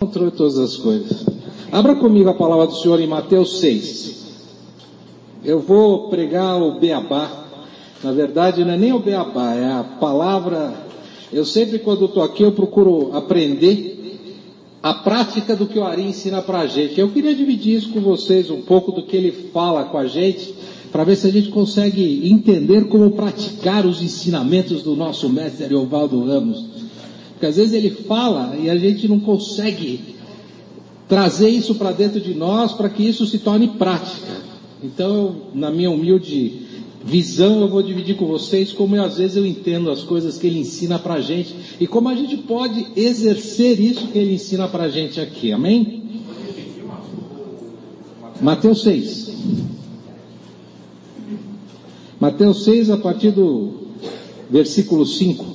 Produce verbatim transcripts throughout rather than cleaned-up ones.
Controle de todas as coisas. Abra comigo a palavra do Senhor em Mateus seis. Eu vou pregar o beabá. Na verdade não é nem o beabá, é a palavra. Eu sempre quando estou aqui eu procuro aprender a prática do que o Ari ensina para a gente. Eu queria dividir isso com vocês um pouco do que ele fala com a gente, para ver se a gente consegue entender como praticar os ensinamentos do nosso mestre Ariovaldo Ramos. Porque às vezes ele fala e a gente não consegue trazer isso para dentro de nós para que isso se torne prática. Então, na minha humilde visão, eu vou dividir com vocês como eu, às vezes eu entendo as coisas que ele ensina para a gente e como a gente pode exercer isso que ele ensina para a gente aqui. Amém? Mateus seis. Mateus seis, a partir do versículo cinco.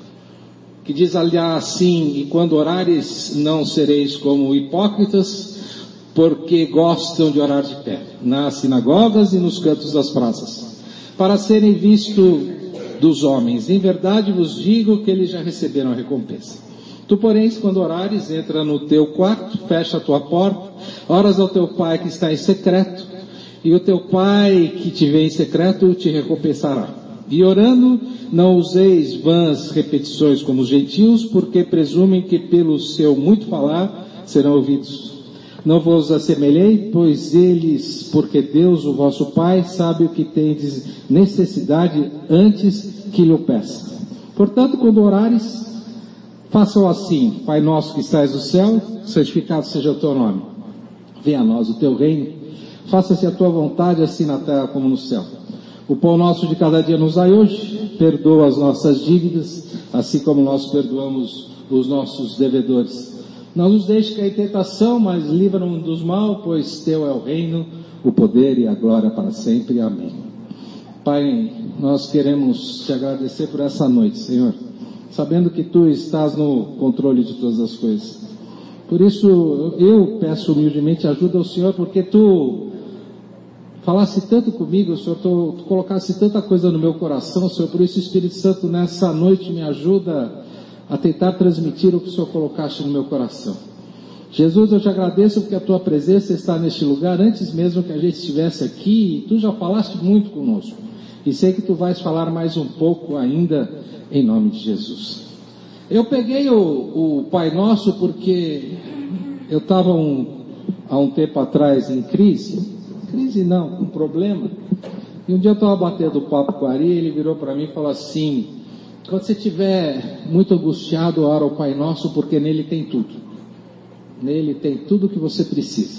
Que diz ali assim: e quando orares, não sereis como hipócritas, porque gostam de orar de pé, nas sinagogas e nos cantos das praças, para serem vistos dos homens. Em verdade vos digo que eles já receberam a recompensa. Tu, porém, quando orares, entra no teu quarto, fecha a tua porta, oras ao teu pai que está em secreto, e o teu pai que te vê em secreto te recompensará. E orando, não useis vãs repetições como os gentios, porque presumem que pelo seu muito falar serão ouvidos. Não vos assemelhei, pois eles, porque Deus, o vosso Pai, sabe o que tendes necessidade antes que lhe o peça. Portanto, quando orares, façam assim: Pai nosso que estais no céu, santificado seja o teu nome. Venha a nós o teu reino, faça-se a tua vontade, assim na terra como no céu. O pão nosso de cada dia nos dai hoje, perdoa as nossas dívidas, assim como nós perdoamos os nossos devedores. Não nos deixe cair em tentação, mas livra-nos dos mal, pois teu é o reino, o poder e a glória para sempre. Amém. Pai, nós queremos te agradecer por essa noite, Senhor, sabendo que tu estás no controle de todas as coisas. Por isso, eu peço humildemente ajuda ao Senhor, porque tu falasse tanto comigo, Senhor, tu, tu colocasse tanta coisa no meu coração, Senhor, por isso o Espírito Santo nessa noite me ajuda a tentar transmitir o que o Senhor colocaste no meu coração. Jesus, eu te agradeço porque a tua presença está neste lugar, antes mesmo que a gente estivesse aqui, e tu já falaste muito conosco, e sei que tu vais falar mais um pouco ainda, em nome de Jesus. Eu peguei o, o Pai Nosso porque eu estava um, há um tempo atrás em crise, crise não, um problema, e um dia eu estava batendo papo com o Ari, ele virou para mim e falou assim: quando você estiver muito angustiado, ora ao Pai Nosso, porque nele tem tudo. Nele tem tudo o que você precisa.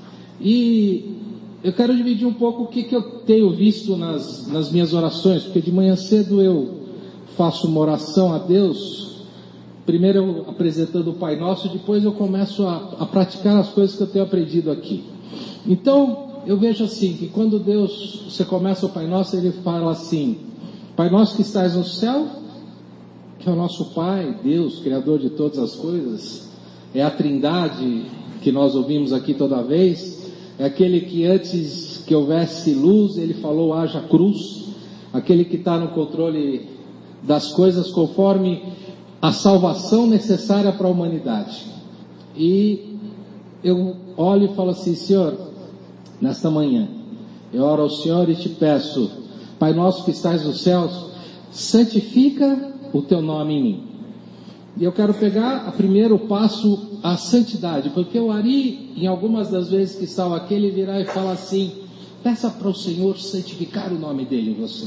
E eu quero dividir um pouco o que, que eu tenho visto nas, nas minhas orações, porque de manhã cedo eu faço uma oração a Deus, primeiro eu apresentando o Pai Nosso, depois eu começo a, a praticar as coisas que eu tenho aprendido aqui. Então, eu vejo assim, que quando Deus, você começa o Pai Nosso, ele fala assim: Pai Nosso que estás no céu, que é o nosso Pai, Deus, Criador de todas as coisas, é a Trindade que nós ouvimos aqui toda vez, é aquele que antes que houvesse luz, ele falou haja cruz, aquele que está no controle das coisas conforme a salvação necessária para a humanidade. E eu olho e falo assim: Senhor, nesta manhã, eu oro ao Senhor e te peço, Pai nosso que estás nos céus, santifica o teu nome em mim. E eu quero pegar a primeiro passo, a santidade, porque o Ari, em algumas das vezes que estava aqui, ele virá e fala assim: peça para o Senhor santificar o nome dele em você.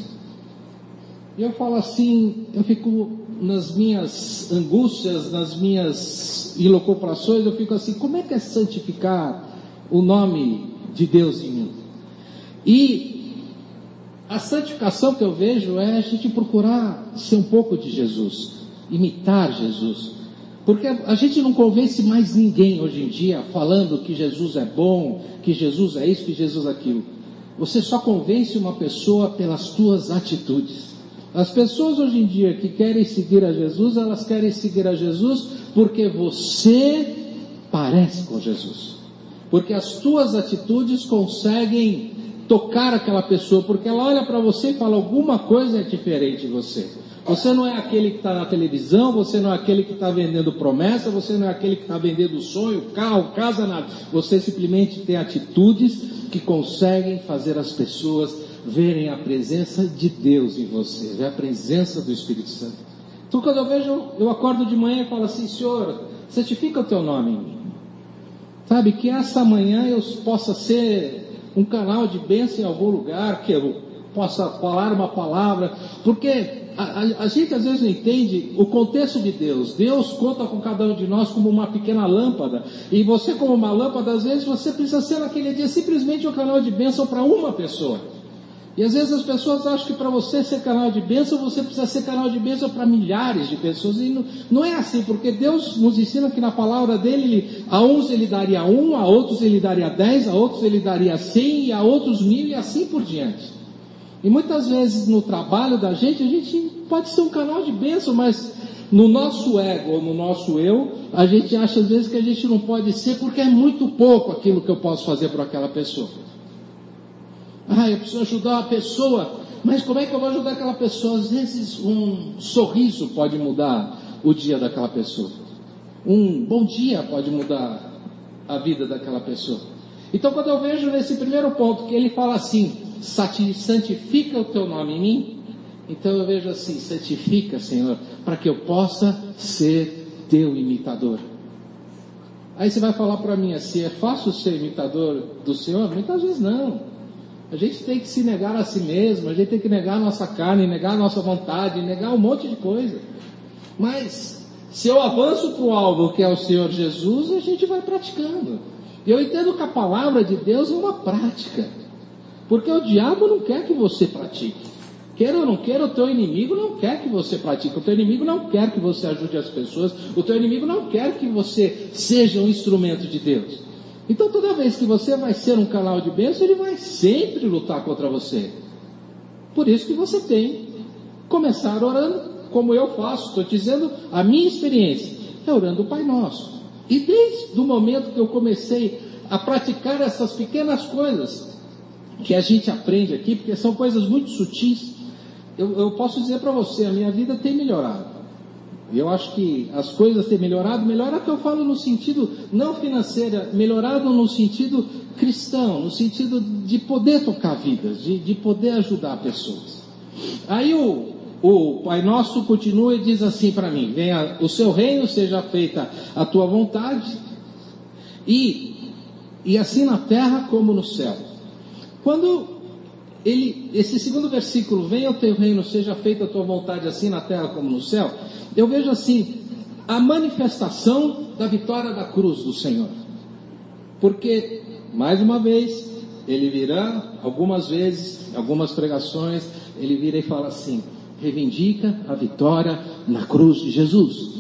E eu falo assim, eu fico nas minhas angústias, nas minhas elucubrações, eu fico assim: como é que é santificar o nome de Deus em mim? E a santificação que eu vejo é a gente procurar ser um pouco de Jesus, imitar Jesus, porque a gente não convence mais ninguém hoje em dia falando que Jesus é bom, que Jesus é isso, que Jesus é aquilo. Você só convence uma pessoa pelas tuas atitudes. As pessoas hoje em dia que querem seguir a Jesus, elas querem seguir a Jesus porque você parece com Jesus, porque as tuas atitudes conseguem tocar aquela pessoa, porque ela olha para você e fala: alguma coisa é diferente de você. Você não é aquele que está na televisão, você não é aquele que está vendendo promessa, você não é aquele que está vendendo sonho, carro, casa, nada. Você simplesmente tem atitudes que conseguem fazer as pessoas verem a presença de Deus em você, ver a presença do Espírito Santo. Então quando eu vejo, eu acordo de manhã e falo assim: Senhor, santifica o teu nome em mim. Sabe, que essa manhã eu possa ser um canal de bênção em algum lugar, que eu possa falar uma palavra, porque a, a, a gente às vezes não entende o contexto de Deus. Deus conta com cada um de nós como uma pequena lâmpada, e você como uma lâmpada, às vezes você precisa ser naquele dia simplesmente um canal de bênção para uma pessoa. E às vezes as pessoas acham que para você ser canal de bênção, você precisa ser canal de bênção para milhares de pessoas. E não, não é assim, porque Deus nos ensina que na palavra dele, ele, a uns ele daria um, a outros ele daria dez, a outros ele daria cem, e a outros mil, e assim por diante. E muitas vezes no trabalho da gente, a gente pode ser um canal de bênção, mas no nosso ego ou no nosso eu, a gente acha às vezes que a gente não pode ser, porque é muito pouco aquilo que eu posso fazer por aquela pessoa. Ah, eu preciso ajudar uma pessoa, mas como é que eu vou ajudar aquela pessoa? Às vezes um sorriso pode mudar o dia daquela pessoa. Um bom dia pode mudar a vida daquela pessoa. Então quando eu vejo nesse primeiro ponto que ele fala assim: santifica o teu nome em mim, então eu vejo assim: santifica, Senhor, para que eu possa ser teu imitador. Aí você vai falar para mim assim: é fácil ser imitador do Senhor? Muitas vezes não. A gente tem que se negar a si mesmo, a gente tem que negar a nossa carne, negar a nossa vontade, negar um monte de coisa. Mas se eu avanço para o alvo que é o Senhor Jesus, a gente vai praticando. Eu entendo que a palavra de Deus é uma prática, porque o diabo não quer que você pratique. Queira ou não queira, o teu inimigo não quer que você pratique, o teu inimigo não quer que você ajude as pessoas, o teu inimigo não quer que você seja um instrumento de Deus. Então toda vez que você vai ser um canal de bênção, ele vai sempre lutar contra você. Por isso que você tem que começar orando, como eu faço. Estou dizendo a minha experiência, é orando o Pai Nosso. E desde o momento que eu comecei a praticar essas pequenas coisas que a gente aprende aqui, porque são coisas muito sutis, eu, eu posso dizer para você, a minha vida tem melhorado. Eu acho que as coisas têm melhorado, melhora que eu falo no sentido não financeiro, melhorado no sentido cristão, no sentido de poder tocar vidas, de, de poder ajudar pessoas. Aí o, o Pai Nosso continua e diz assim para mim: venha o seu reino, seja feita a tua vontade, e, e assim na terra como no céu. Quando ele, esse segundo versículo, venha o teu reino, seja feita a tua vontade, assim na terra como no céu, eu vejo assim, a manifestação da vitória da cruz do Senhor. Porque, mais uma vez, ele virá, algumas vezes, algumas pregações, ele vira e fala assim: reivindica a vitória na cruz de Jesus.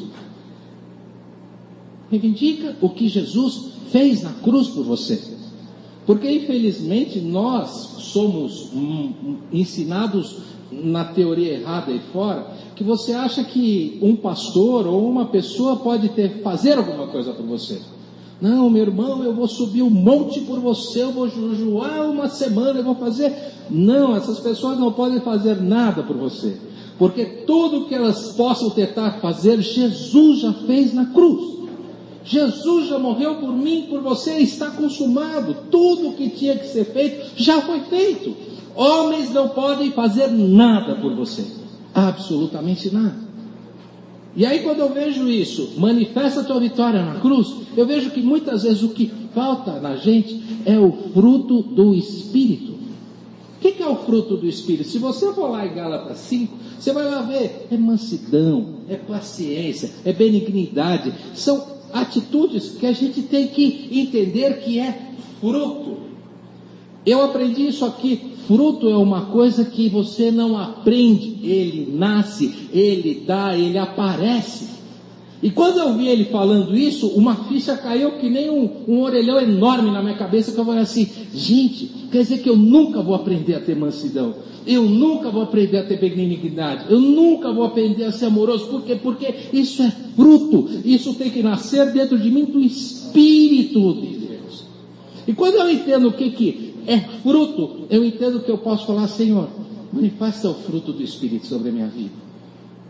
Reivindica o que Jesus fez na cruz por você. Porque infelizmente nós somos hum, ensinados na teoria errada aí fora, que você acha que um pastor ou uma pessoa pode ter, fazer alguma coisa por você. Não, meu irmão, eu vou subir um monte por você, eu vou jejuar uma semana, eu vou fazer... Não, essas pessoas não podem fazer nada por você, porque tudo que elas possam tentar fazer, Jesus já fez na cruz. Jesus já morreu por mim, por você, está consumado. Tudo o que tinha que ser feito, já foi feito. Homens não podem fazer nada por você, absolutamente nada. E aí quando eu vejo isso, manifesta a tua vitória na cruz, eu vejo que muitas vezes o que falta na gente é o fruto do Espírito. O que é o fruto do Espírito? Se você for lá em Gálatas cinco, você vai lá ver, é mansidão, é paciência, é benignidade, são atitudes que a gente tem que entender que é fruto. Eu aprendi isso aqui. Fruto é uma coisa que você não aprende, ele nasce, ele dá, ele aparece. E quando eu vi ele falando isso, uma ficha caiu que nem um, um orelhão enorme na minha cabeça, que eu falei assim: gente, quer dizer que eu nunca vou aprender a ter mansidão, eu nunca vou aprender a ter benignidade, eu nunca vou aprender a ser amoroso. Por quê? Porque isso é fruto, isso tem que nascer dentro de mim do Espírito de Deus. E quando eu entendo o que que é fruto, eu entendo que eu posso falar: Senhor, manifesta o fruto do Espírito sobre a minha vida.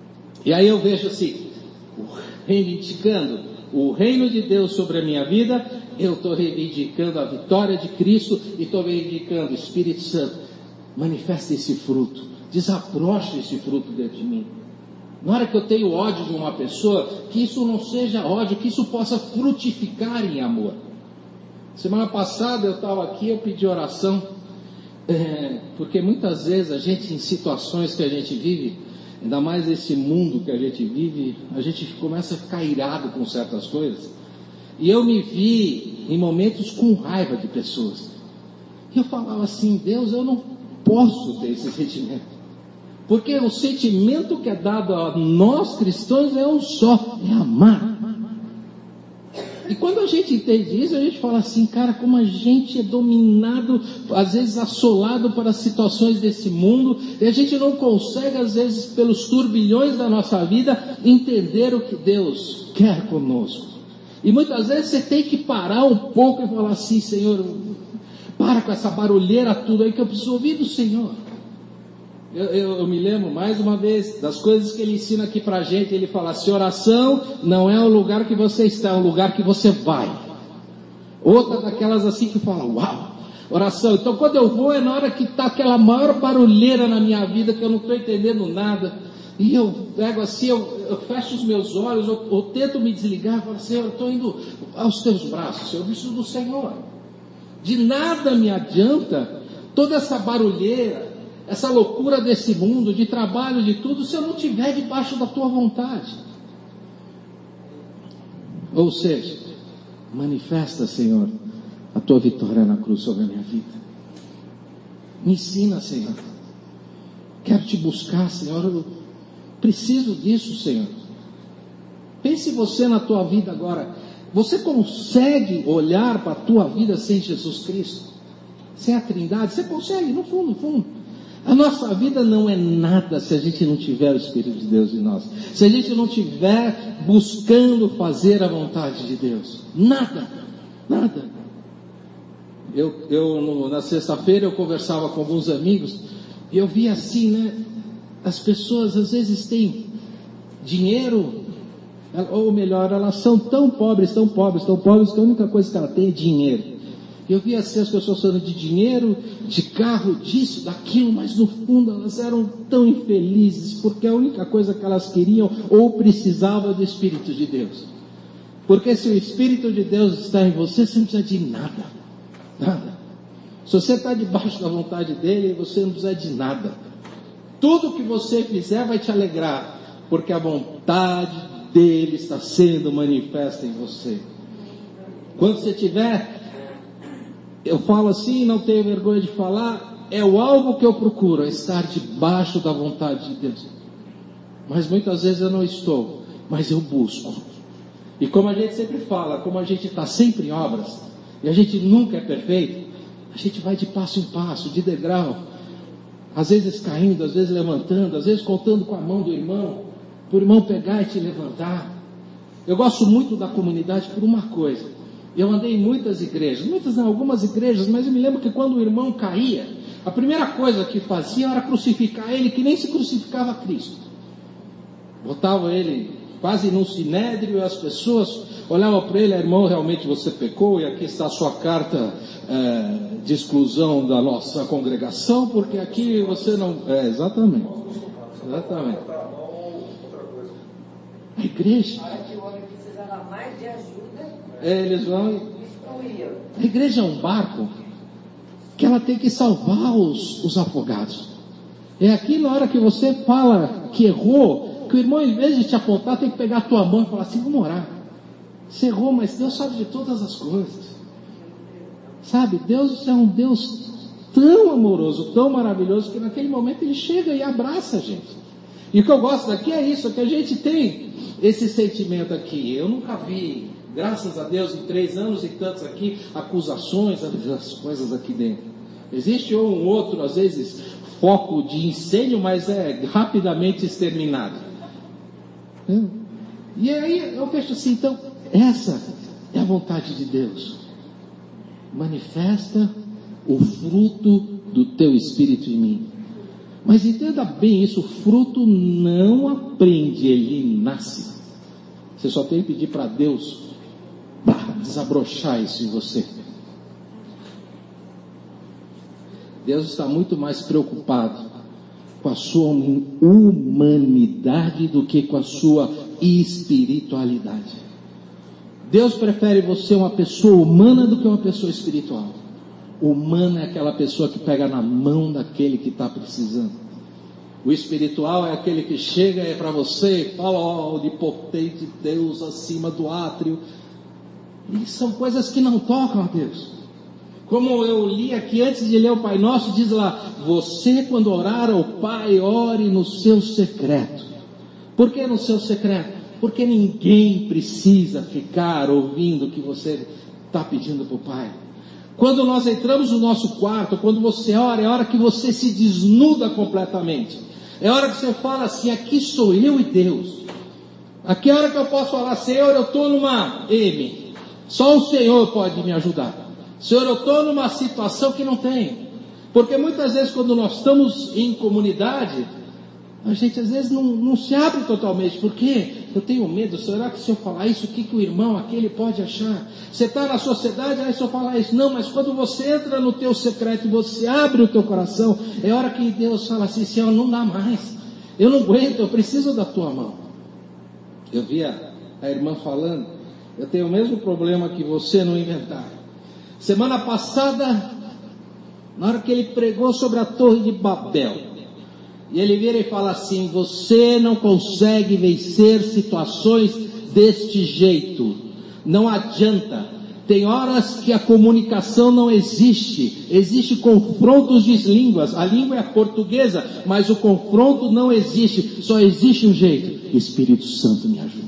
E aí eu vejo assim, reivindicando o reino de Deus sobre a minha vida, eu estou reivindicando a vitória de Cristo e estou reivindicando o Espírito Santo. Manifesta esse fruto, desabrocha esse fruto dentro de mim. Na hora que eu tenho ódio de uma pessoa, que isso não seja ódio, que isso possa frutificar em amor. Semana passada eu estava aqui, eu pedi oração, é, porque muitas vezes a gente, em situações que a gente vive, ainda mais esse mundo que a gente vive, a gente começa a ficar irado com certas coisas. E eu me vi em momentos com raiva de pessoas. E eu falava assim, Deus, eu não posso ter esse sentimento. Porque o sentimento que é dado a nós cristãos é um só, é amar. E quando a gente entende isso, a gente fala assim, cara, como a gente é dominado, às vezes assolado para as situações desse mundo, e a gente não consegue, às vezes, pelos turbilhões da nossa vida, entender o que Deus quer conosco. E muitas vezes você tem que parar um pouco e falar assim, Senhor, para com essa barulheira tudo aí que eu preciso ouvir do Senhor. Eu, eu, eu me lembro mais uma vez das coisas que ele ensina aqui pra gente. Ele fala assim, oração não é o lugar que você está, é o lugar que você vai. Outra daquelas assim que fala, uau, oração. Então quando eu vou é na hora que está aquela maior barulheira na minha vida, que eu não estou entendendo nada. E eu pego assim, eu, eu fecho os meus olhos, eu, eu tento me desligar, eu falo assim, eu estou indo aos teus braços, eu preciso do Senhor. De nada me adianta toda essa barulheira, essa loucura desse mundo, de trabalho, de tudo, se eu não estiver debaixo da tua vontade. Ou seja, manifesta, Senhor, a tua vitória na cruz sobre a minha vida. Me ensina, Senhor. Quero te buscar, Senhor. Eu preciso disso, Senhor. Pense você na tua vida agora. Você consegue olhar para a tua vida sem Jesus Cristo? Sem a Trindade? Você consegue, no fundo, no fundo. A nossa vida não é nada se a gente não tiver o Espírito de Deus em nós. Se a gente não tiver buscando fazer a vontade de Deus. Nada, nada. Eu, eu no, na sexta-feira eu conversava com alguns amigos e eu vi assim, né? As pessoas às vezes têm dinheiro, ou melhor, elas são tão pobres, tão pobres, tão pobres, que a única coisa que ela tem é dinheiro. Eu via assim as pessoas falando de dinheiro, de carro, disso, daquilo, mas no fundo elas eram tão infelizes, porque a única coisa que elas queriam ou precisavam do Espírito de Deus. Porque se o Espírito de Deus está em você, você não precisa de nada, nada. Se você está debaixo da vontade dele, você não precisa de nada. Tudo que você fizer vai te alegrar, porque a vontade dele está sendo manifesta em você. Quando você tiver, eu falo assim, não tenho vergonha de falar, é o algo que eu procuro, é estar debaixo da vontade de Deus. Mas muitas vezes eu não estou, mas eu busco. E como a gente sempre fala, como a gente está sempre em obras, e a gente nunca é perfeito, a gente vai de passo em passo, de degrau, às vezes caindo, às vezes levantando, às vezes contando com a mão do irmão, para o irmão pegar e te levantar. Eu gosto muito da comunidade por uma coisa. Eu andei em muitas igrejas, muitas não, algumas igrejas, mas eu me lembro que quando o irmão caía, a primeira coisa que fazia era crucificar ele, que nem se crucificava Cristo. Botavam ele quase num sinédrio, e as pessoas olhavam para ele, irmão, realmente você pecou, e aqui está a sua carta é, de exclusão da nossa congregação, porque aqui você não... É, exatamente. Exatamente. A igreja... mais de ajuda. É, eles vão... A igreja é um barco que ela tem que salvar os, os afogados. É aqui na hora que você fala que errou, que o irmão, em vez de te apontar, tem que pegar a tua mão e falar assim, vamos orar. Você errou, mas Deus sabe de todas as coisas. Sabe, Deus é um Deus tão amoroso, tão maravilhoso, que naquele momento Ele chega e abraça a gente. E o que eu gosto daqui é isso, é que a gente tem esse sentimento aqui. Eu nunca vi, graças a Deus, em três anos e tantos aqui, acusações, as coisas aqui dentro. Existe um outro, às vezes, foco de incêndio, mas é rapidamente exterminado. E aí eu vejo assim, então, essa é a vontade de Deus. Manifesta o fruto do teu Espírito em mim. Mas entenda bem isso, o fruto não aprende, ele nasce. Você só tem que pedir para Deus bah, desabrochar isso em você. Deus está muito mais preocupado com a sua humanidade do que com a sua espiritualidade. Deus prefere você uma pessoa humana do que uma pessoa espiritual. Humana é aquela pessoa que pega na mão daquele que está precisando. O espiritual é aquele que chega é para você e fala, ó, oh, onipotente Deus acima do átrio. E são coisas que não tocam a Deus. Como eu li aqui antes de ler o Pai Nosso, diz lá, você quando orar ao Pai, ore no seu secreto. Por que no seu secreto? Porque ninguém precisa ficar ouvindo o que você está pedindo para o Pai. Quando nós entramos no nosso quarto, quando você ora, é hora que você se desnuda completamente. É hora que você fala assim, aqui sou eu e Deus. Aqui é a hora que eu posso falar, Senhor, eu estou numa M. Só o Senhor pode me ajudar. Senhor, eu estou numa situação que não tem. Porque muitas vezes quando nós estamos em comunidade, a gente às vezes não, não se abre totalmente. Por quê? Eu tenho medo. Será que se eu falar isso, o que, que o irmão aquele pode achar? Você está na sociedade, aí se eu falar isso. Não, mas quando você entra no teu secreto e você abre o teu coração, é hora que Deus fala assim, Senhor, não dá mais. Eu não aguento, eu preciso da tua mão. Eu vi a, a irmã falando, eu tenho o mesmo problema que você no inventário. Semana passada, na hora que ele pregou sobre a Torre de Babel, e ele vira e fala assim, você não consegue vencer situações deste jeito, não adianta, tem horas que a comunicação não existe, existe confrontos de línguas, a língua é a portuguesa, mas o confronto não existe, só existe um jeito, Espírito Santo me ajuda.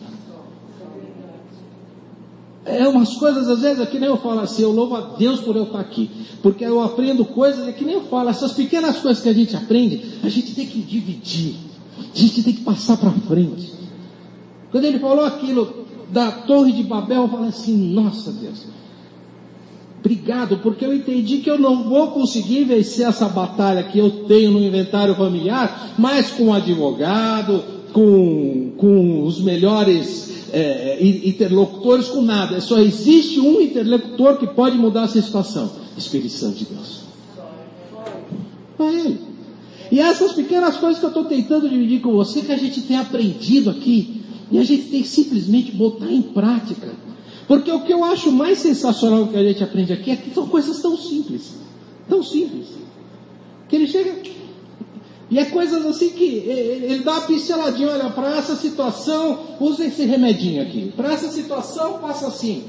É umas coisas, às vezes, é que nem eu falo assim, eu louvo a Deus por eu estar aqui, porque eu aprendo coisas, é que nem eu falo, essas pequenas coisas que a gente aprende, a gente tem que dividir, a gente tem que passar para frente. Quando ele falou aquilo da Torre de Babel, eu falei assim, nossa Deus, obrigado, porque eu entendi que eu não vou conseguir vencer essa batalha que eu tenho no inventário familiar, mas com um advogado, com, com os melhores É, interlocutores, com nada. Só existe um interlocutor que pode mudar essa situação, Espírito Santo de Deus. É Ele. E essas pequenas coisas que eu estou tentando dividir com você, que a gente tem aprendido aqui, e a gente tem que simplesmente botar em prática. Porque o que eu acho mais sensacional que a gente aprende aqui é que são coisas tão simples, tão simples, que ele chega e é coisas assim que ele dá uma pinceladinha, olha, para essa situação, usa esse remedinho aqui. Para essa situação, passa assim.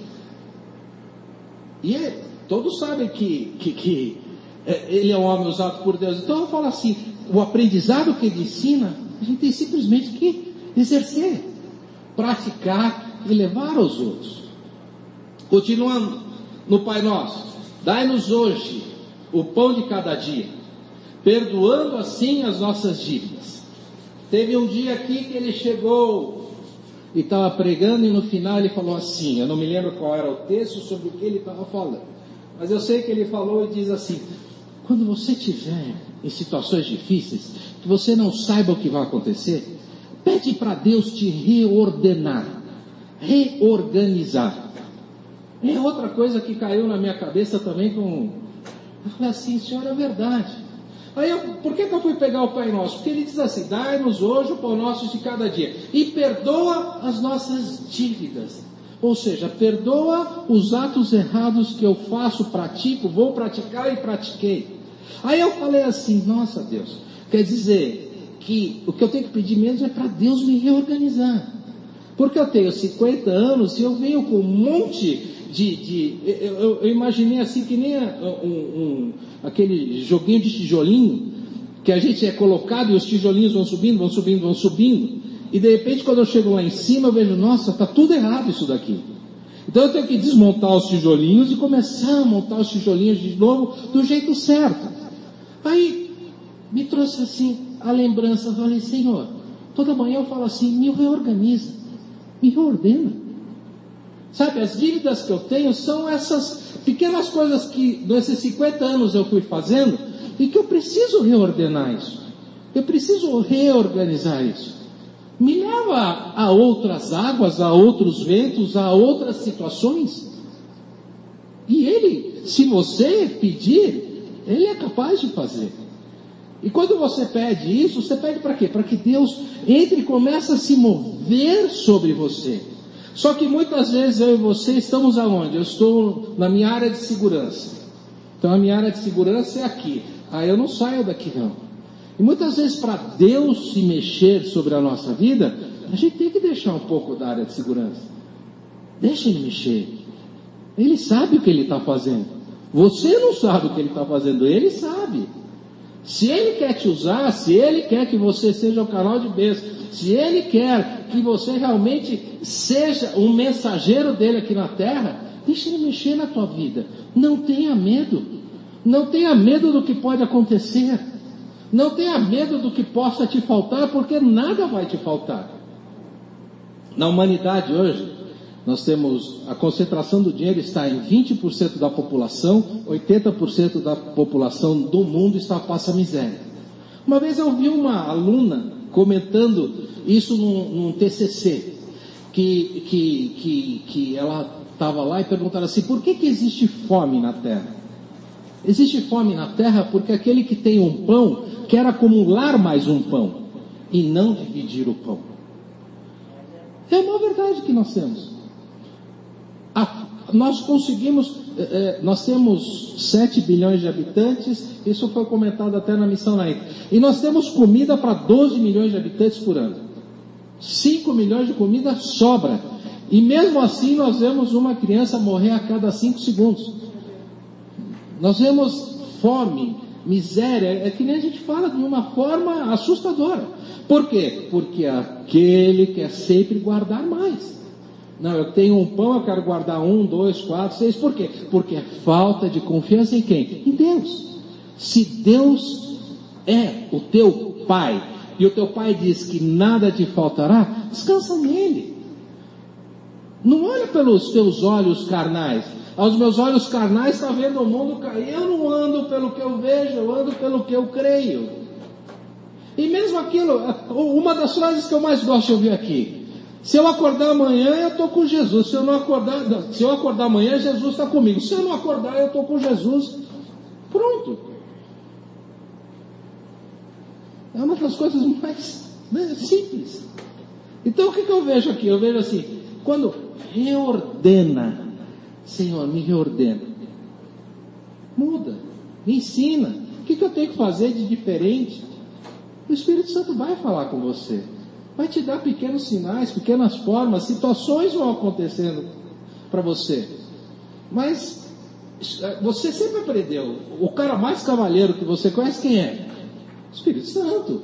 E é, todos sabem que, que, que é, ele é um homem usado por Deus. Então eu falo assim, o aprendizado que ele ensina, a gente tem simplesmente que exercer, praticar e levar aos outros. Continuando no Pai Nosso, dai-nos hoje o pão de cada dia, perdoando assim as nossas dívidas. Teve um dia aqui que ele chegou e estava pregando e no final ele falou assim, eu não me lembro qual era o texto sobre o que ele estava falando, mas eu sei que ele falou e diz assim, quando você estiver em situações difíceis, que você não saiba o que vai acontecer, pede para Deus te reordenar, reorganizar. É outra coisa que caiu na minha cabeça também com... Eu falei assim, Senhor, é verdade. Aí eu, por que, que eu fui pegar o Pai Nosso? Porque ele diz assim, dai-nos hoje o pão nosso de cada dia, e perdoa as nossas dívidas. Ou seja, perdoa os atos errados que eu faço, pratico, vou praticar e pratiquei. Aí eu falei assim, nossa Deus, quer dizer que o que eu tenho que pedir mesmo é para Deus me reorganizar. Porque eu tenho cinquenta anos e eu venho com um monte de... de eu, eu, eu imaginei assim que nem um, um, aquele joguinho de tijolinho, que a gente é colocado e os tijolinhos vão subindo, vão subindo, vão subindo. E de repente quando eu chego lá em cima eu vejo, nossa, está tudo errado isso daqui. Então eu tenho que desmontar os tijolinhos e começar a montar os tijolinhos de novo do jeito certo. Aí me trouxe assim a lembrança, eu falei, Senhor, toda manhã eu falo assim, me reorganiza, me reordena. Sabe, as dívidas que eu tenho são essas pequenas coisas que nesses cinquenta anos eu fui fazendo e que eu preciso reordenar isso. Eu preciso reorganizar isso. Me leva a outras águas, a outros ventos, a outras situações. E Ele, se você pedir, Ele é capaz de fazer. E quando você pede isso, você pede para quê? Para que Deus entre e comece a se mover sobre você. Só que muitas vezes eu e você estamos aonde? Eu estou na minha área de segurança. Então a minha área de segurança é aqui. Ah, eu não saio daqui não. E muitas vezes para Deus se mexer sobre a nossa vida, a gente tem que deixar um pouco da área de segurança. Deixa Ele mexer. Ele sabe o que Ele está fazendo. Você não sabe o que Ele está fazendo, Ele sabe. Se Ele quer te usar, se Ele quer que você seja o canal de bênção, se Ele quer que você realmente seja um mensageiro dEle aqui na terra, deixa Ele mexer na tua vida. Não tenha medo. Não tenha medo do que pode acontecer. Não tenha medo do que possa te faltar, porque nada vai te faltar. Na humanidade hoje, nós temos, a concentração do dinheiro está em vinte por cento da população, oitenta por cento da população do mundo está passa miséria. Uma vez eu vi uma aluna comentando isso num, num T C C, que, que, que, que ela estava lá e perguntaram assim, por que que existe fome na terra? Existe fome na terra porque aquele que tem um pão quer acumular mais um pão e não dividir o pão. É uma verdade que nós temos. A, nós conseguimos, é, nós temos sete bilhões de habitantes, isso foi comentado até na missão na Índia, e nós temos comida para doze milhões de habitantes por ano. cinco milhões de comida sobra, e mesmo assim nós vemos uma criança morrer a cada cinco segundos. Nós vemos fome, miséria, é que nem a gente fala de uma forma assustadora. Por quê? Porque aquele quer sempre guardar mais. Não, eu tenho um pão, eu quero guardar um, dois, quatro, seis. Por quê? Porque é falta de confiança em quem? Em Deus. Se Deus é o teu Pai, e o teu Pai diz que nada te faltará, descansa nele. Não olha pelos teus olhos carnais. Aos meus olhos carnais está vendo o mundo cair. Eu não ando pelo que eu vejo, eu ando pelo que eu creio. E mesmo aquilo, uma das frases que eu mais gosto de ouvir aqui, se eu acordar amanhã, eu estou com Jesus. Se eu não acordar, se eu acordar amanhã, Jesus está comigo. Se eu não acordar, eu estou com Jesus. Pronto. É uma das coisas mais, né, simples. Então o que, que eu vejo aqui? Eu vejo assim, quando reordena, Senhor, me reordena. Muda, me ensina. O que, que eu tenho que fazer de diferente? O Espírito Santo vai falar com você. Vai te dar pequenos sinais, pequenas formas, situações vão acontecendo para você. Mas você sempre aprendeu. O cara mais cavalheiro que você conhece, quem é? O Espírito Santo.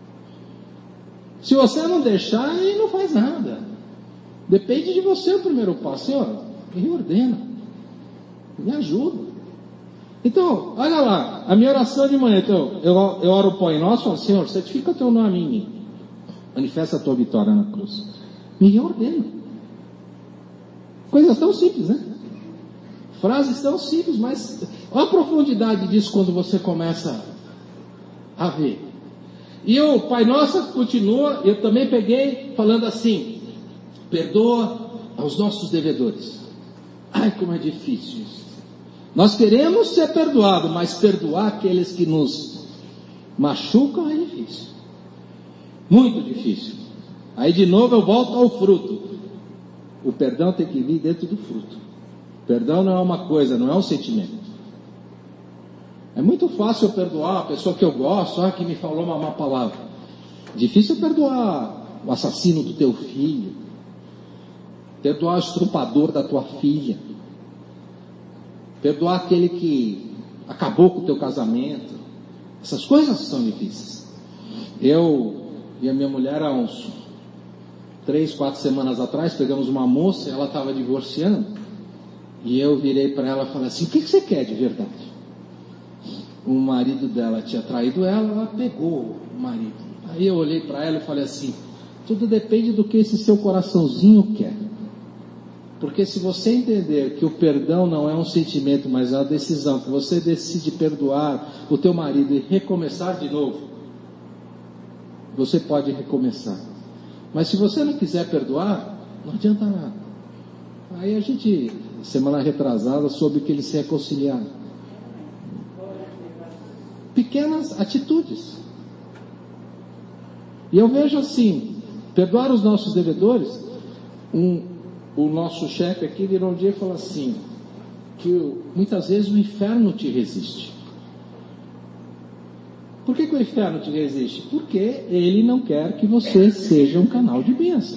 Se você não deixar, ele não faz nada. Depende de você o primeiro passo. Senhor, me ordena, me ajuda. Então, olha lá, a minha oração de manhã, então, eu, eu oro o Pai Nosso, falo, Senhor, certifica o teu nome em mim, manifesta a tua vitória na cruz, me ordena. Coisas tão simples, né? Frases tão simples, mas olha a profundidade disso quando você começa a ver. E o Pai Nosso continua, eu também peguei falando assim, perdoa aos nossos devedores. Ai, como é difícil isso. Nós queremos ser perdoados, mas perdoar aqueles que nos machucam é difícil. Muito difícil. Aí de novo eu volto ao fruto. O perdão tem que vir dentro do fruto. Perdão não é uma coisa, não é um sentimento. É muito fácil eu perdoar a pessoa que eu gosto, ah, que me falou uma má palavra. Difícil perdoar o assassino do teu filho. Perdoar o estrupador da tua filha. Perdoar aquele que acabou com o teu casamento. Essas coisas são difíceis. Eu e a minha mulher, há uns três, quatro semanas atrás, pegamos uma moça, ela estava divorciando, e eu virei para ela e falei assim, o que, que você quer de verdade? O marido dela tinha traído ela, ela pegou o marido. Aí eu olhei para ela e falei assim, tudo depende do que esse seu coraçãozinho quer. Porque se você entender que o perdão não é um sentimento, mas é uma decisão, que você decide perdoar o teu marido e recomeçar de novo, você pode recomeçar. Mas se você não quiser perdoar, não adianta nada. Aí a gente, semana retrasada, soube que eles se reconciliaram. Pequenas atitudes. E eu vejo assim, perdoar os nossos devedores. Um, o nosso chefe aqui virou um dia e falou assim, que muitas vezes o inferno te resiste. Por que que o inferno te resiste? Porque ele não quer que você seja um canal de bênção.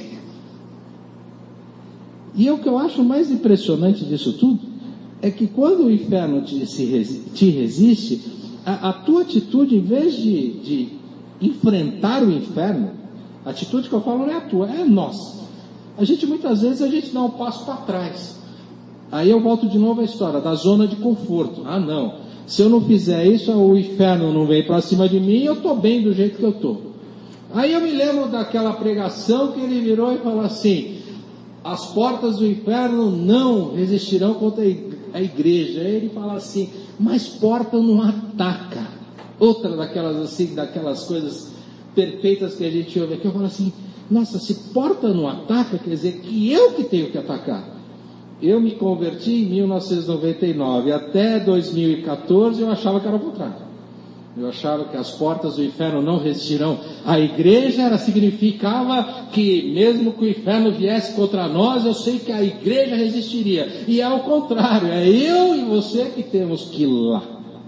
E o que eu acho mais impressionante disso tudo é que quando o inferno te, se, te resiste, a, a tua atitude, em vez de, de enfrentar o inferno, a atitude que eu falo não é a tua, é a nossa. A gente muitas vezes a gente dá um passo para trás. Aí eu volto de novo à história da zona de conforto. Ah não, se eu não fizer isso, o inferno não vem para cima de mim, eu estou bem do jeito que eu estou. Aí eu me lembro daquela pregação que ele virou e falou assim, as portas do inferno não resistirão contra a igreja. Aí ele fala assim, mas porta não ataca. Outra daquelas assim, daquelas coisas perfeitas que a gente ouve aqui, eu falo assim, nossa, se porta não ataca, quer dizer que eu que tenho que atacar. Eu me converti em mil novecentos e noventa e nove, até dois mil e quatorze eu achava que era o contrário. Eu achava que as portas do inferno não resistirão. A igreja era, significava que mesmo que o inferno viesse contra nós, eu sei que a igreja resistiria. E é o contrário, é eu e você que temos que ir lá.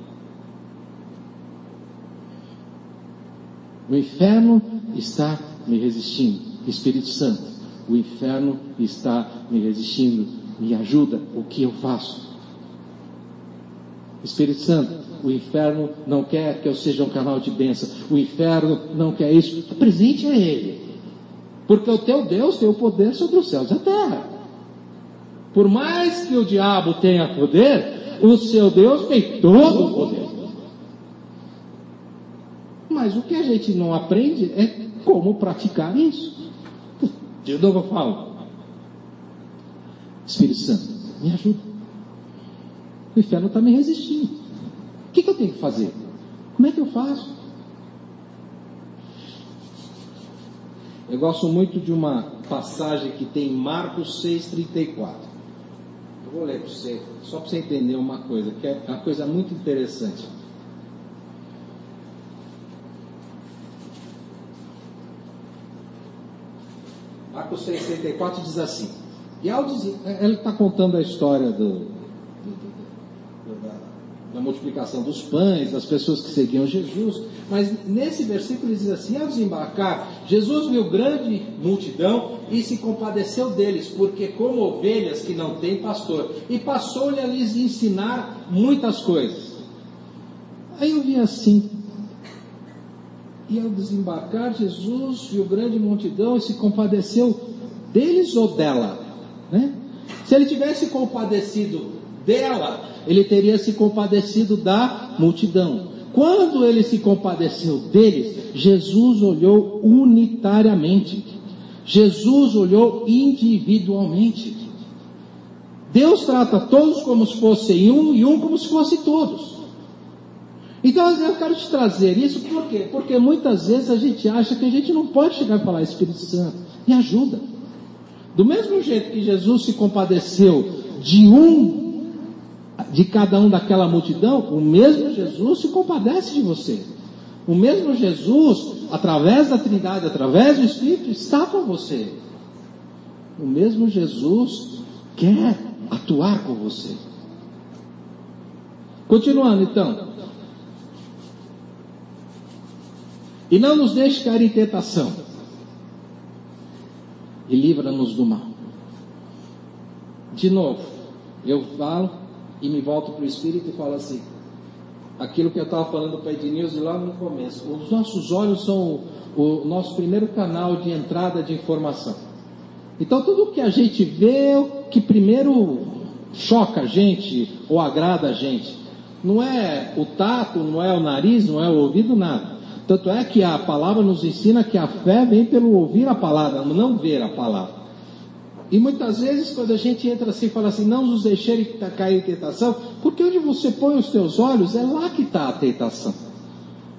O inferno está me resistindo. Espírito Santo, o inferno está me resistindo. Me ajuda, o que eu faço? Espírito Santo, o inferno não quer que eu seja um canal de bênção. O inferno não quer isso. Apresente a ele. Porque o teu Deus tem o poder sobre os céus e a terra. Por mais que o diabo tenha poder, o seu Deus tem todo o poder. Mas o que a gente não aprende é como praticar isso. De novo eu falo. Espírito Santo, me ajuda. O inferno está me resistindo. O que, que eu tenho que fazer? Como é que eu faço? Eu gosto muito de uma passagem que tem em Marcos seis, trinta e quatro. Eu vou ler para você, só para você entender uma coisa, que é uma coisa muito interessante. Marcos seis, trinta e quatro diz assim. E ao dizer, ele está contando a história do, do, do, da, da multiplicação dos pães, das pessoas que seguiam Jesus, mas nesse versículo ele diz assim, ao desembarcar, Jesus viu grande multidão e se compadeceu deles, porque como ovelhas que não têm pastor, e passou-lhe a lhes ensinar muitas coisas. Aí eu vi assim, e ao desembarcar Jesus viu grande multidão e se compadeceu deles ou dela? Né? Se ele tivesse compadecido dela, ele teria se compadecido da multidão. Quando ele se compadeceu deles, Jesus olhou unitariamente. Jesus olhou individualmente. Deus trata todos como se fossem um e um como se fossem todos. Então eu quero te trazer isso, por quê? Porque muitas vezes a gente acha que a gente não pode chegar e falar, Espírito Santo, me ajuda. Do mesmo jeito que Jesus se compadeceu de um, de cada um daquela multidão, o mesmo Jesus se compadece de você. O mesmo Jesus, através da Trindade, através do Espírito, está com você. O mesmo Jesus quer atuar com você. Continuando então. E não nos deixe cair em tentação. E livra-nos do mal. De novo, eu falo e me volto para o Espírito e falo assim, aquilo que eu estava falando para a Ednilson lá no começo, os nossos olhos são o, o nosso primeiro canal de entrada de informação. Então tudo que a gente vê, o que primeiro choca a gente ou agrada a gente, não é o tato, não é o nariz, não é o ouvido, nada. Tanto é que a palavra nos ensina que a fé vem pelo ouvir a palavra, não ver a palavra. E muitas vezes quando a gente entra assim e fala assim, não nos deixarem cair em tentação, porque onde você põe os teus olhos, é lá que está a tentação.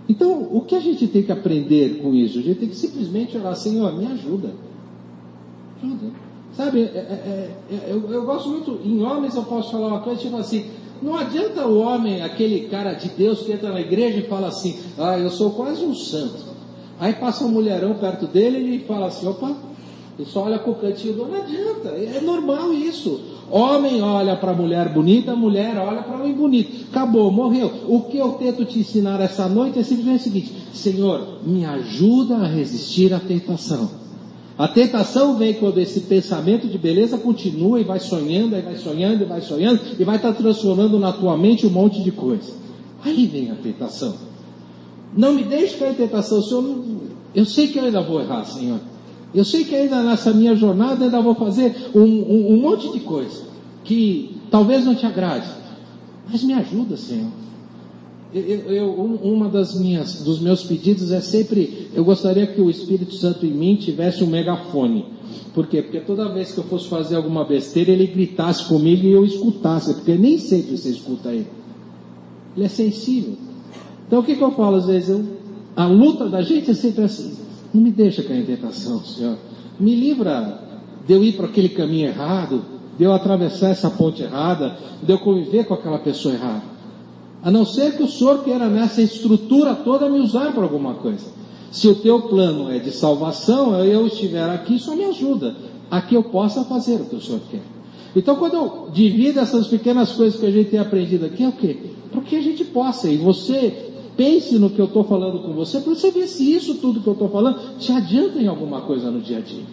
Então, o que a gente tem que aprender com isso? A gente tem que simplesmente orar, Senhor, me ajuda. Ajuda. Sabe, é, é, é, eu, eu gosto muito, em homens eu posso falar uma coisa, tipo assim, não adianta o homem, aquele cara de Deus que entra na igreja e fala assim, ah, eu sou quase um santo. Aí passa um mulherão perto dele e ele fala assim, opa, ele só olha com o cantinho do... Não adianta, é normal isso. Homem olha para a mulher bonita, a mulher olha para o homem bonito. Acabou, morreu. O que eu tento te ensinar essa noite é simplesmente o seguinte, Senhor, me ajuda a resistir à tentação. A tentação vem quando esse pensamento de beleza continua e vai sonhando, e vai sonhando, e vai sonhando, e vai estar transformando na tua mente um monte de coisa. Aí vem a tentação. Não me deixe cair em tentação, Senhor. Não... Eu sei que eu ainda vou errar, Senhor. Eu sei que ainda nessa minha jornada ainda vou fazer um, um, um monte de coisa que talvez não te agrade. Mas me ajuda, Senhor. Eu, eu, uma das minhas, dos meus pedidos é sempre, eu gostaria que o Espírito Santo em mim tivesse um megafone. Por quê? Porque toda vez que eu fosse fazer alguma besteira, ele gritasse comigo e eu escutasse, porque nem sempre você escuta ele. Ele é sensível. Então o que, que eu falo às vezes? Eu, a luta da gente é sempre assim, não me deixa cair em tentação, Senhor. Me livra de eu ir para aquele caminho errado, de eu atravessar essa ponte errada, de eu conviver com aquela pessoa errada. A não ser que o Senhor queira nessa estrutura toda me usar para alguma coisa. Se o teu plano é de salvação, eu estiver aqui, só me ajuda a que eu possa fazer o que o Senhor quer. Então quando eu divido essas pequenas coisas que a gente tem aprendido aqui, é o quê? Para que a gente possa, e você pense no que eu estou falando com você, para você ver se isso tudo que eu estou falando te adianta em alguma coisa no dia a dia.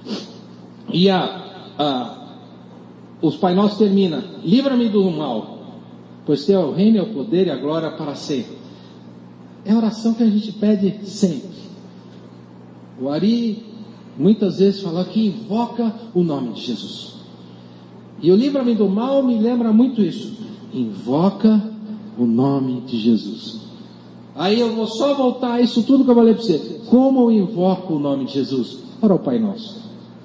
E a, a, os Pai Nossos termina, livra-me do mal, pois teu é o reino, é o poder e a glória para sempre. É a oração que a gente pede sempre. O Ari muitas vezes fala que invoca o nome de Jesus. E o livra-me do mal me lembra muito isso. Invoca o nome de Jesus. Aí eu vou só voltar a isso tudo que eu falei para você. Como eu invoco o nome de Jesus? Ora o Pai Nosso.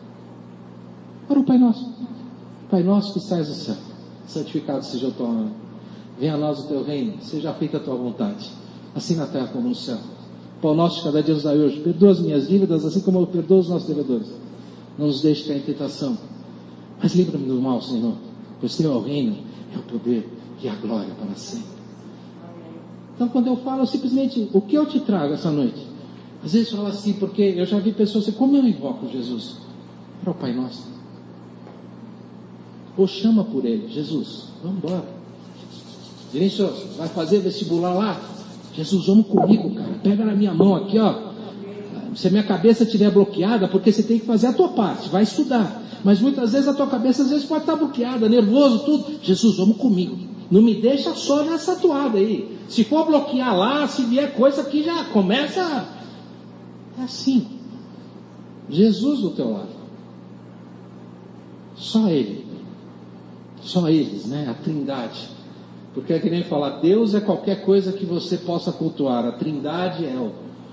Ora o Pai Nosso. Pai Nosso que estás no céu, santificado seja o teu nome. Venha a nós o teu reino, seja feita a tua vontade, assim na terra como no céu. Pão nosso de cada dia nos dai hoje. Perdoa as minhas dívidas, assim como eu perdoo os nossos devedores. Não nos deixe cair em tentação, mas livra-me do mal, Senhor. Pois teu é o reino, é o poder e a glória para sempre. Então quando eu falo simplesmente, o que eu te trago essa noite? Às vezes eu falo assim, porque eu já vi pessoas assim, como eu invoco Jesus? Para o Pai Nosso. Ou chama por ele, Jesus, vamos embora. Vinícius, vai fazer vestibular lá? Jesus, vamos comigo, cara. Pega na minha mão aqui, ó. Se a minha cabeça estiver bloqueada, porque você tem que fazer a tua parte, vai estudar. Mas muitas vezes a tua cabeça às vezes pode estar bloqueada, nervoso, tudo. Jesus, vamos comigo. Não me deixa só nessa toada aí. Se for bloquear lá, se vier coisa que já começa. É assim. Jesus do teu lado. Só Ele. Só eles, né? A Trindade. Porque é que nem falar, Deus é qualquer coisa que você possa cultuar. A Trindade é, o,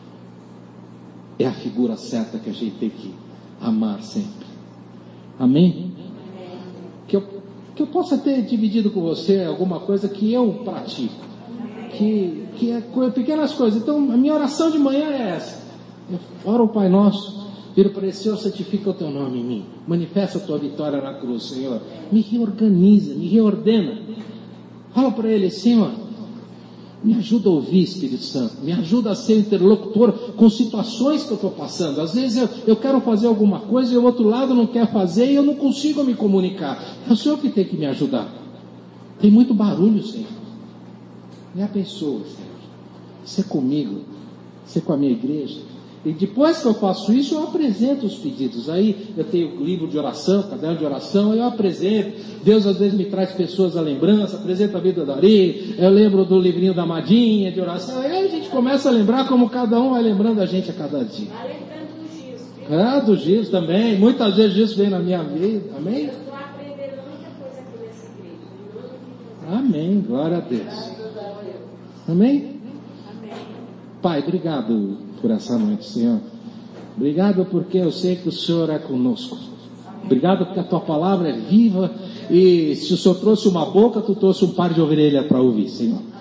é a figura certa que a gente tem que amar sempre. Amém? Que eu, que eu possa ter dividido com você alguma coisa que eu pratico. Que, que é pequenas coisas. Então a minha oração de manhã é essa. Eu oro o Pai Nosso. Viro para ele, Senhor, santifica o teu nome em mim. Manifesta a tua vitória na cruz, Senhor. Me reorganiza, me reordena. Fala para ele, Senhor, me ajuda a ouvir, Espírito Santo, me ajuda a ser interlocutor com situações que eu estou passando. Às vezes eu, eu quero fazer alguma coisa e o outro lado não quer fazer e eu não consigo me comunicar. É o Senhor que tem que me ajudar. Tem muito barulho, Senhor. Me abençoa, Senhor. Ser comigo, ser com a minha igreja. E depois que eu faço isso, eu apresento os pedidos. Aí eu tenho livro de oração, caderno de oração, eu apresento. Deus às vezes me traz pessoas à lembrança, apresenta a vida do Ari, eu lembro do livrinho da Madinha, de oração. Aí a gente começa a lembrar como cada um vai lembrando a gente a cada dia. Ah, do Gis também. Muitas vezes Gis vem na minha vida. Amém? Eu estou aprendendo muita coisa aqui nessa igreja. Amém. Glória a Deus. Amém? Pai, obrigado por essa noite, Senhor. Obrigado porque eu sei que o Senhor é conosco. Obrigado porque a tua palavra é viva e se o Senhor trouxe uma boca, tu trouxe um par de orelhas para ouvir, Senhor.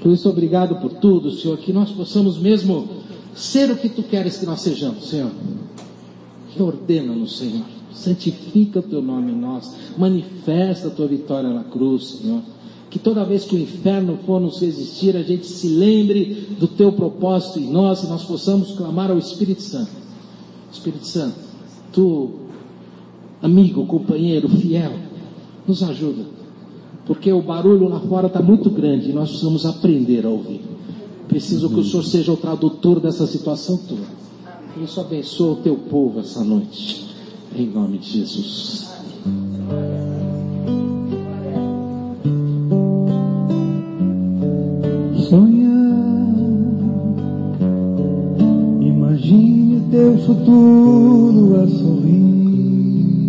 Por isso, obrigado por tudo, Senhor, que nós possamos mesmo ser o que Tu queres que nós sejamos, Senhor. Ordena-nos, Senhor. Santifica o Teu nome em nós. Manifesta a Tua vitória na cruz, Senhor. Que toda vez que o inferno for nos resistir, a gente se lembre do Teu propósito em nós e nós possamos clamar ao Espírito Santo. Espírito Santo, Tu, amigo, companheiro, fiel, nos ajuda. Porque o barulho lá fora está muito grande e nós precisamos aprender a ouvir. Preciso que o Senhor seja o tradutor dessa situação toda. Por isso, abençoa o Teu povo essa noite. Em nome de Jesus. Sonhar, imagine o teu futuro a sorrir.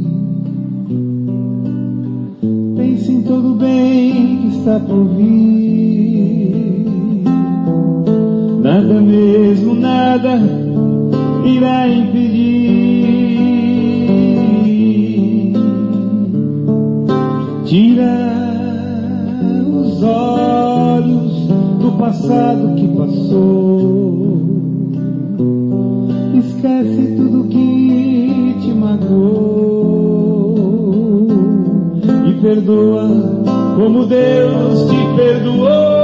Pense em todo o bem que está por vir. Nada mesmo, nada irá impedir. Tira os olhos do passado que passou. Esquece tudo que te magoou e perdoa como Deus te perdoou.